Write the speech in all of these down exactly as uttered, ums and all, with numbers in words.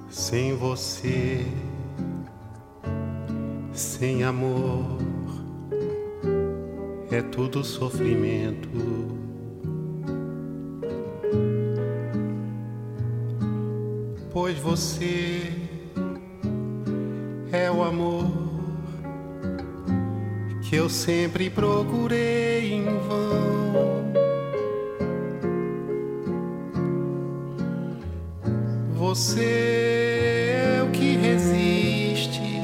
Sem você, sem amor, é tudo sofrimento. Pois você é o amor que eu sempre procurei em vão. Você é o que resiste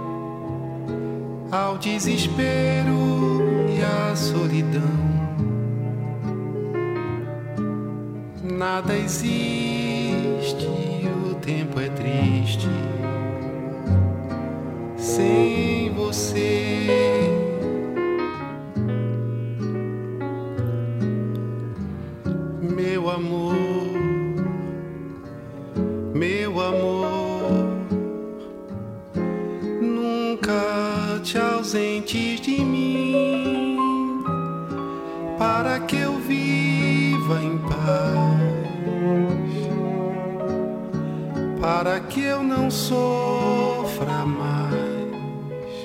ao desespero e à solidão. Nada existe, o tempo é triste sem você. Meu amor, meu amor, nunca te ausentes de mim, para que eu viva em paz, para que eu não sofra mais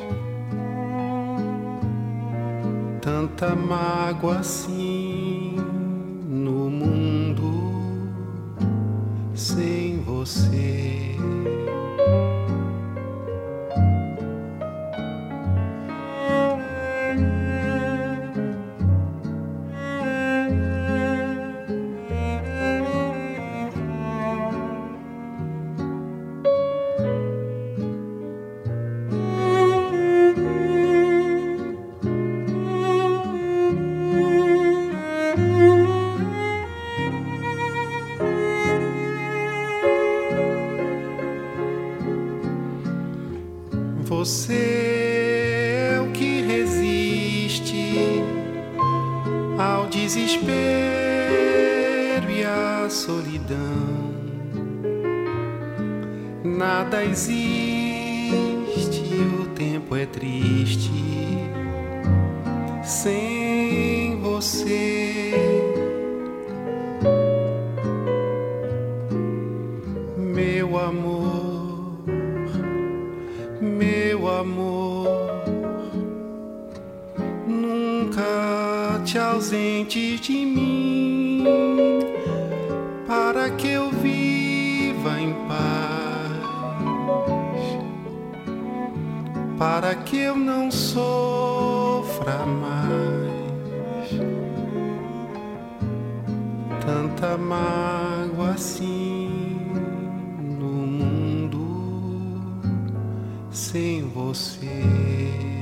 tanta mágoa assim no mundo sem você. Você é o que resiste ao desespero e à solidão. Nada existe, o tempo é triste sem você. Meu amor, meu amor, nunca te ausentes de mim, para que eu viva em paz, para que eu não sofra mais tanta mágoa assim no mundo sem você.